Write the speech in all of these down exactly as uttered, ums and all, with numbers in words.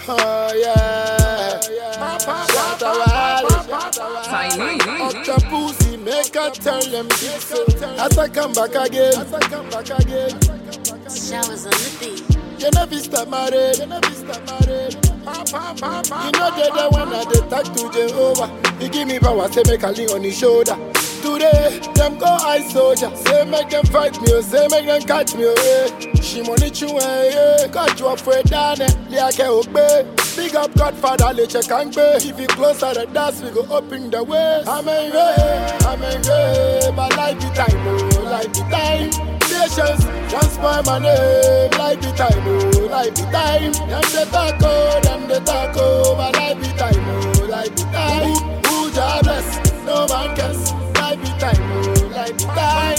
Oh yeah, shout out, up the pussy, make her tell them this. As I come back again, as I come back again. Showers on the beat. You never stop married, you never stop married. You know they the one that they talk to Jehovah. He give me power, say make a lean on his shoulder. Today, them go ice soldier. Say make them fight me, oh, say make them catch me, oh, yeah. She money chew, yeah. Got you up for a dane, like a obey. Big up Godfather, let check and pay. If you closer the dance, we go open the way. I'm a way, I'm a way. But life the time, oh, life the time. Patience, don't spoil my name. Life the time, oh, life the time. Them the taco, them the taco. But life the time, oh, life the time. Who, who jobless, no man cares. Life the time, oh, life the time.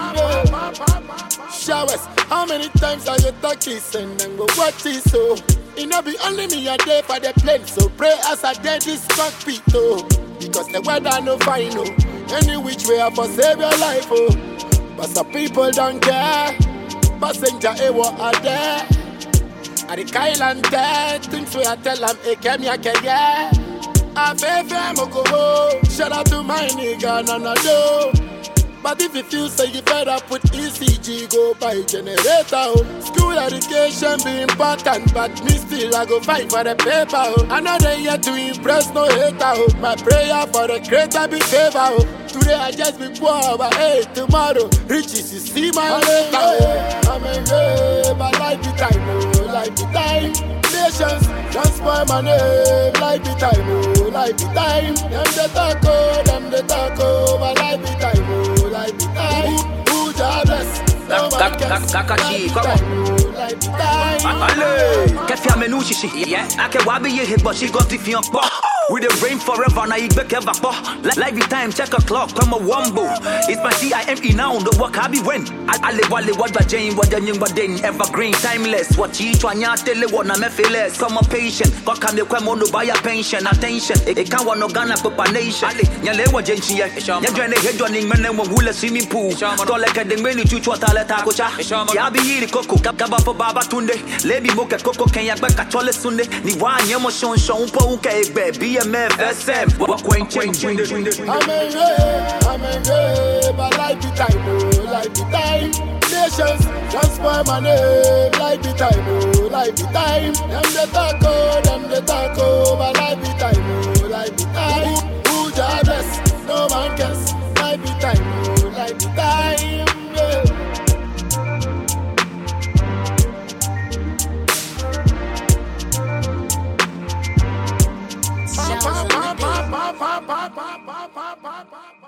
Yeah. Showers, how many times are you talk this and then go watch this, so it no be only me a day for the plane, so pray as I did this cockpit, oh. Because the weather no fine, oh. Any which way I for save your life, oh. But some people don't care. Passenger, eh, what are there? At the Kyle there, things we I tell them, eh, come here, can yeah. I feel fam, go. Shout out to my nigga, no, no, no. But if you feel so you better put E C G, go buy generator, oh. School education be important, but me still I go fight for the paper, oh. I know they here to impress no hater, oh. My prayer for the creator be favor, oh. Today I just be poor, but hey, tomorrow riches you see my way. I'm a way, but life the time, oh, life the time. Patience, don't spoil my name. Life the time, oh, life the time. Them the taco, them the taco, but life the time, oh, life the time. Who jobless? No man cares. Kakachi, come on. Life the time. Allez, qu'est-ce qu'il y a menou chichi? Yeah, I can wabi ye hit, but she got the fian pop. With the rain forever, now you back ever pop. Live time, check a clock, come a wombo. It's my C I M E now, the work I be when. I live while what the Jane, what the young, what then evergreen, timeless. What you try, ya tell you what, I'm a fearless. Come a patient, what can you come on to buy a pension? Attention, it can't want no gun up a nation. Yale, what Jenny, you're trying to head running, men and will a swimming pool. Call like a ding, you choose what I let her go. Yabi, the cocoa, Kaba for Baba Tunde. Lady Moka Coco, can you back at Chola Sunday? Niwa, Yamoshon, Shon, Poke, baby. M F S M, what quaint change? I'm a way, I'm a way, but life the time, oh, life the time. Patience, don't spoil my name. Life the time, oh, life the time. Them the taco, them the taco, but life the time, oh, life the time. Who jobless, no man cares. Life the time, oh, life the time. Showers on the beat.